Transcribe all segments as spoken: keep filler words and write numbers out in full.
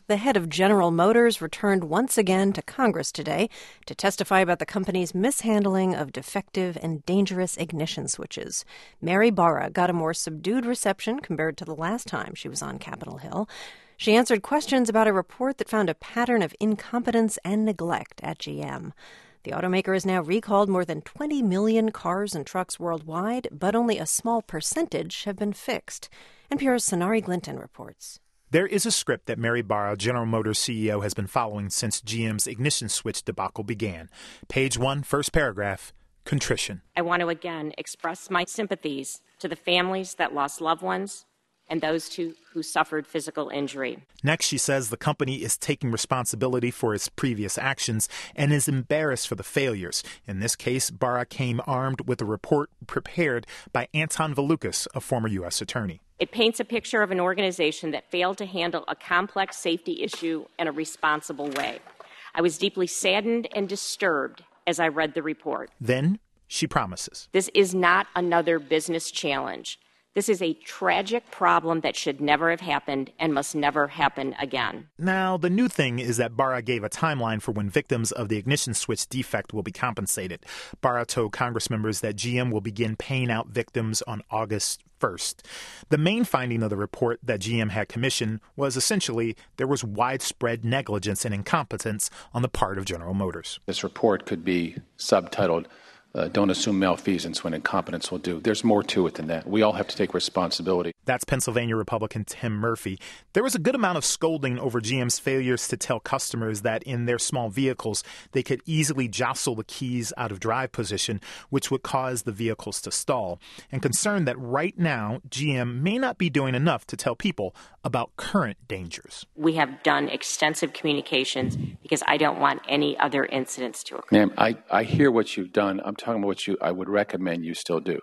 The head of General Motors returned once again to Congress today to testify about the company's mishandling of defective and dangerous ignition switches. Mary Barra got a more subdued reception compared to the last time she was on Capitol Hill. She answered questions about a report that found a pattern of incompetence and neglect at G M. The automaker has now recalled more than twenty million cars and trucks worldwide, but only a small percentage have been fixed. N P R's Sonari Glinton reports. There is a script that Mary Barra, General Motors C E O, has been following since G M's ignition switch debacle began. Page one, first paragraph, contrition. I want to again express my sympathies to the families that lost loved ones and those who, who suffered physical injury. Next, she says the company is taking responsibility for its previous actions and is embarrassed for the failures. In this case, Barra came armed with a report prepared by Anton Valukas, a former U S attorney. It paints a picture of an organization that failed to handle a complex safety issue in a responsible way. I was deeply saddened and disturbed as I read the report. Then she promises. This is not another business challenge. This is a tragic problem that should never have happened and must never happen again. Now, the new thing is that Barra gave a timeline for when victims of the ignition switch defect will be compensated. Barra told Congress members that G M will begin paying out victims on August first. The main finding of the report that G M had commissioned was essentially there was widespread negligence and incompetence on the part of General Motors. This report could be subtitled, Uh, don't assume malfeasance when incompetence will do. There's more to it than that. We all have to take responsibility. That's Pennsylvania Republican Tim Murphy. There was a good amount of scolding over G M's failures to tell customers that in their small vehicles, they could easily jostle the keys out of drive position, which would cause the vehicles to stall, and concern that right now, G M may not be doing enough to tell people about current dangers. We have done extensive communications because I don't want any other incidents to occur. Ma'am, I, I hear what you've done. I'm talking about what you I would recommend you still do.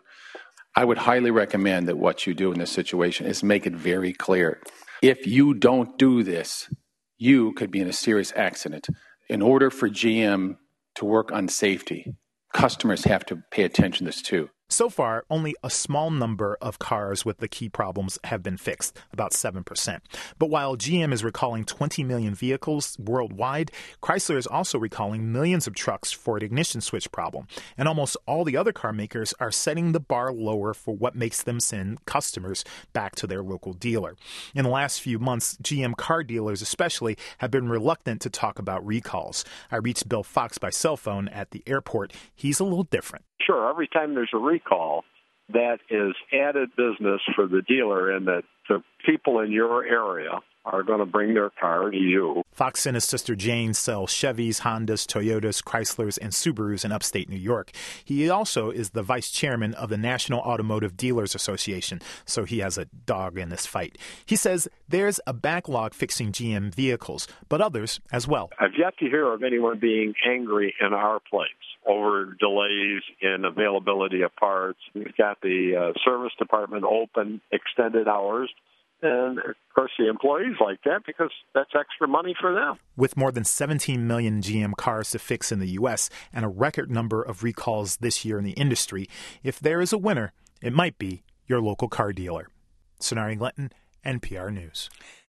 I would highly recommend that what you do in this situation is make it very clear. If you don't do this, you could be in a serious accident. In order for G M to work on safety, customers have to pay attention to this too. So far, only a small number of cars with the key problems have been fixed, about seven percent. But while G M is recalling twenty million vehicles worldwide, Chrysler is also recalling millions of trucks for an ignition switch problem. And almost all the other car makers are setting the bar lower for what makes them send customers back to their local dealer. In the last few months, G M car dealers especially have been reluctant to talk about recalls. I reached Bill Fox by cell phone at the airport. He's a little different. Sure, every time there's a recall, that is added business for the dealer, and that the people in your area are going to bring their car to you. Fox and his sister Jane sell Chevys, Hondas, Toyotas, Chryslers, and Subarus in upstate New York. He also is the vice chairman of the National Automotive Dealers Association, so he has a dog in this fight. He says there's a backlog fixing G M vehicles, but others as well. I've yet to hear of anyone being angry in our place over delays in availability of parts. We've got the uh, service department open extended hours. And, of course, the employees like that because that's extra money for them. With more than seventeen million G M cars to fix in the U S and a record number of recalls this year in the industry, if there is a winner, it might be your local car dealer. Sonari Glinton, N P R News.